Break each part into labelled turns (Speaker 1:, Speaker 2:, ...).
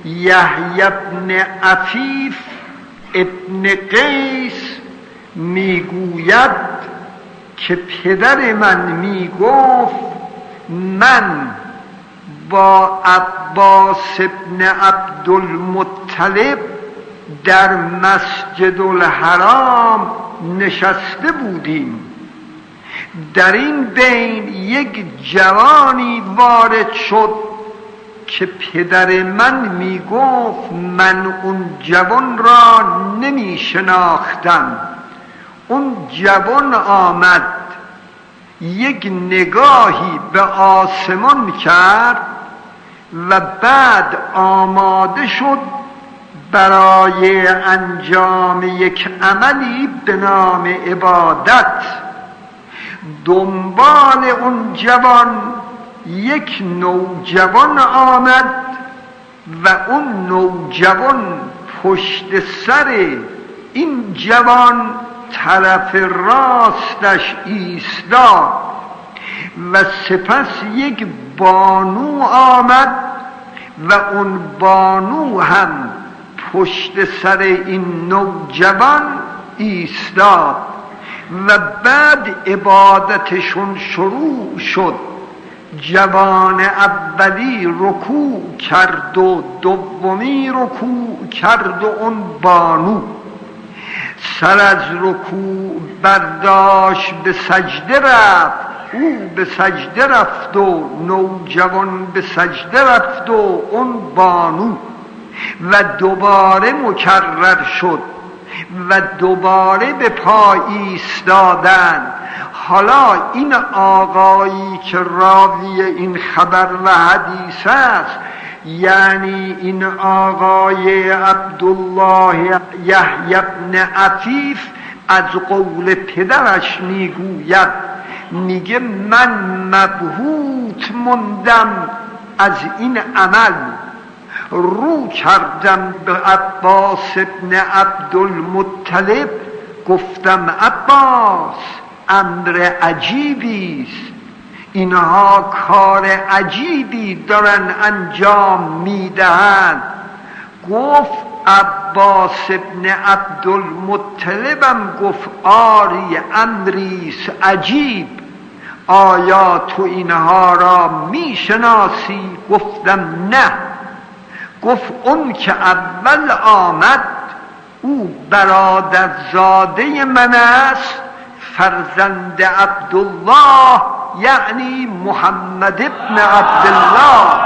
Speaker 1: یحیی ابن عفیف ابن قیس میگوید که پدر من میگفت من با عباس ابن عبدالمطلب در مسجد الحرام نشسته بودیم. در این بین یک جوانی وارد شد که پدر من میگفت من اون جوان را نمی شناختم. اون جوان آمد یک نگاهی به آسمان کرد و بعد آماده شد برای انجام یک عملی به نام عبادت. دنبال اون جوان یک نوجوان آمد و اون نوجوان پشت سر این جوان طرف راستش ایستاد و سپس یک بانو آمد و اون بانو هم پشت سر این نوجوان ایستاد و بعد عبادتشون شروع شد. جوان اولی رکوع کرد و دومی رکوع کرد و اون بانو سر از رکوع برداشت به سجده رفت. او به سجده رفت و نوجوان به سجده رفت و اون بانو و دوباره مکرر شد و دوباره به پا ایستادند. حالا این آقایی که راوی این خبر و حدیث است، یعنی این آقای عبدالله یحیی بن عفیف، از قول پدرش میگوید، میگه من مبهوت موندم از این عمل. رو کردم به عباس ابن عبدالمطلب، گفتم عباس امر عجیبی است، اینها کار عجیبی دارن انجام میدهند. گفت عباس ابن عبدالمطلبم گفت آری امریست عجیب، آیا تو اینها را میشناسی؟ گفتم نه. گفت اون که اول آمد او برادرزاده من است، فرزند عبدالله، یعنی محمد ابن عبدالله.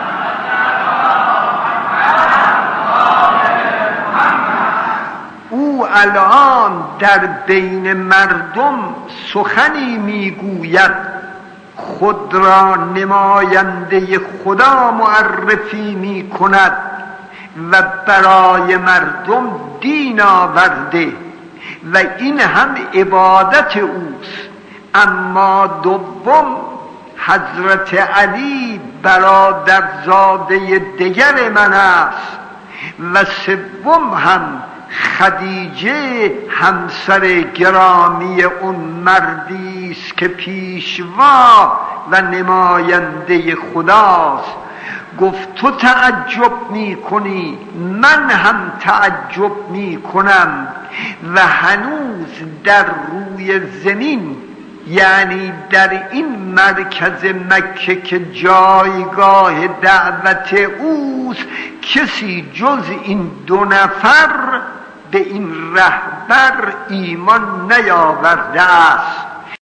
Speaker 1: او الان در بین مردم سخنی میگوید، خود را نماینده خدا معرفی می کند و برای مردم دین آورده و این هم عبادت اوست. اما دوم حضرت علی برادرزاده دیگر من است و سوم هم خدیجه همسر گرامی اون مردی است که پیشوا و نماینده خداست. گفت تو تعجب می کنی، من هم تعجب می کنم و هنوز در روی زمین، یعنی در این مرکز مکه که جایگاه دعوت اوست، کسی جز این دو نفر به این رهبر ایمان نیاورده است.